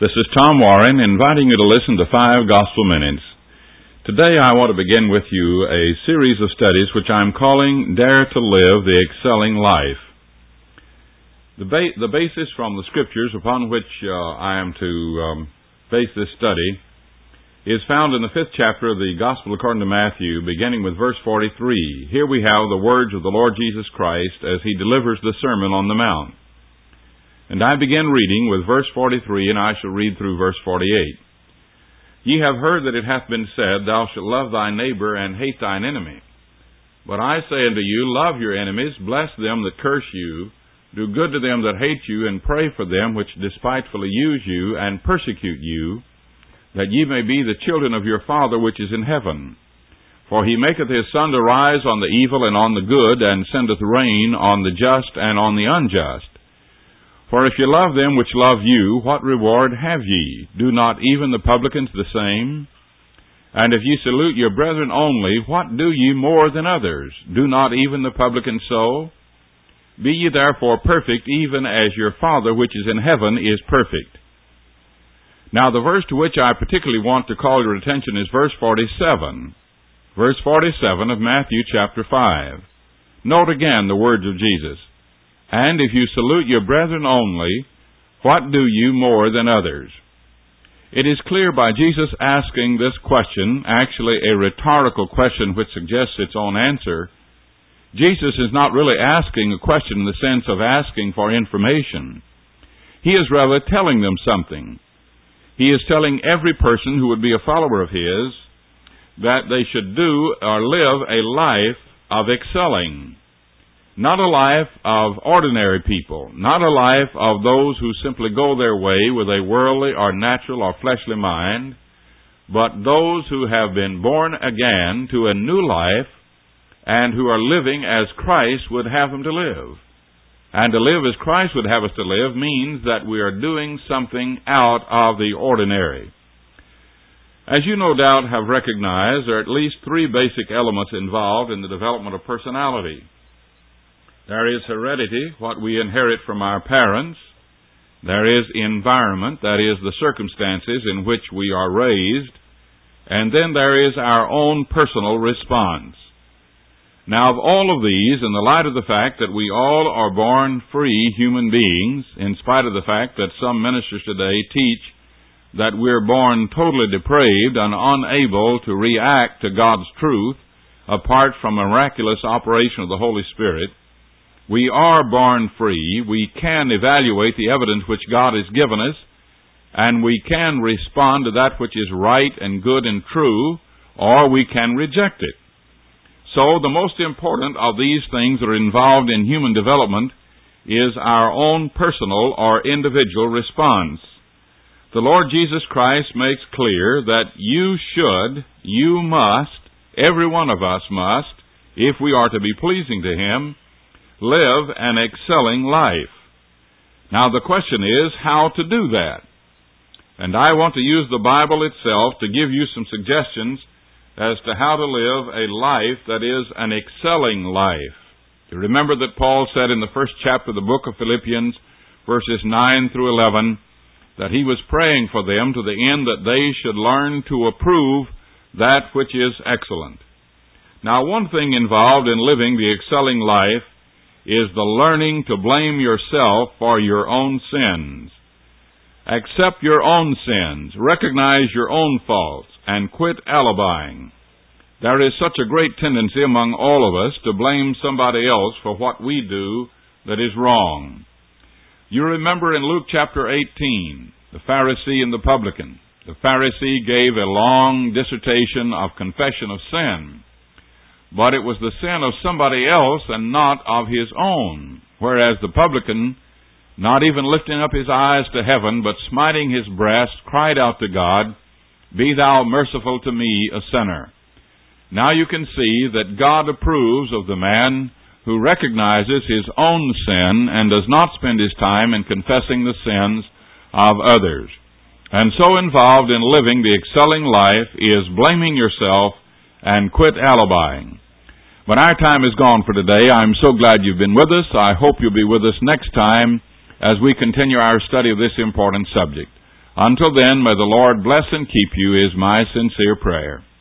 This is Tom Warren inviting you to listen to 5 Gospel Minutes. Today I want to begin with you a series of studies which I'm calling Dare to Live the Excelling Life. The basis from the Scriptures upon which I am to base this study is found in the 5th chapter of the Gospel according to Matthew, beginning with verse 43. Here we have the words of the Lord Jesus Christ as He delivers the Sermon on the Mount. And I begin reading with verse 43, and I shall read through verse 48. Ye have heard that it hath been said, Thou shalt love thy neighbor and hate thine enemy. But I say unto you, love your enemies, bless them that curse you, do good to them that hate you, and pray for them which despitefully use you and persecute you, that ye may be the children of your Father which is in heaven. For He maketh His sun to rise on the evil and on the good, and sendeth rain on the just and on the unjust. For if ye love them which love you, what reward have ye? Do not even the publicans the same? And if ye salute your brethren only, what do ye more than others? Do not even the publicans so? Be ye therefore perfect, even as your Father which is in heaven is perfect. Now the verse to which I particularly want to call your attention is verse 47. Verse 47 of Matthew chapter 5. Note again the words of Jesus. And if you salute your brethren only, what do you more than others? It is clear by Jesus asking this question, actually a rhetorical question which suggests its own answer, Jesus is not really asking a question in the sense of asking for information. He is rather telling them something. He is telling every person who would be a follower of His that they should do or live a life of excelling. Not a life of ordinary people, not a life of those who simply go their way with a worldly or natural or fleshly mind, but those who have been born again to a new life and who are living as Christ would have them to live. And to live as Christ would have us to live means that we are doing something out of the ordinary. As you no doubt have recognized, there are at least 3 basic elements involved in the development of personality. There is heredity, what we inherit from our parents. There is environment, that is, the circumstances in which we are raised. And then there is our own personal response. Now, of all of these, in the light of the fact that we all are born free human beings, in spite of the fact that some ministers today teach that we're born totally depraved and unable to react to God's truth apart from a miraculous operation of the Holy Spirit, we are born free. We can evaluate the evidence which God has given us, and we can respond to that which is right and good and true, or we can reject it. So the most important of these things that are involved in human development is our own personal or individual response. The Lord Jesus Christ makes clear that you must, every one of us must, if we are to be pleasing to Him, live an excelling life. Now the question is how to do that. And I want to use the Bible itself to give you some suggestions as to how to live a life that is an excelling life. You remember that Paul said in the 1st chapter of the book of Philippians, verses 9 through 11, that he was praying for them to the end that they should learn to approve that which is excellent. Now one thing involved in living the excelling life is the learning to blame yourself for your own sins. Accept your own sins, recognize your own faults, and quit alibying. There is such a great tendency among all of us to blame somebody else for what we do that is wrong. You remember in Luke chapter 18, the Pharisee and the publican. The Pharisee gave a long dissertation of confession of sin. But it was the sin of somebody else and not of his own. Whereas the publican, not even lifting up his eyes to heaven, but smiting his breast, cried out to God, Be thou merciful to me, a sinner. Now you can see that God approves of the man who recognizes his own sin and does not spend his time in confessing the sins of others. And so involved in living the excelling life is blaming yourself and quit alibying. But our time is gone for today. I'm so glad you've been with us. I hope you'll be with us next time as we continue our study of this important subject. Until then, may the Lord bless and keep you is my sincere prayer.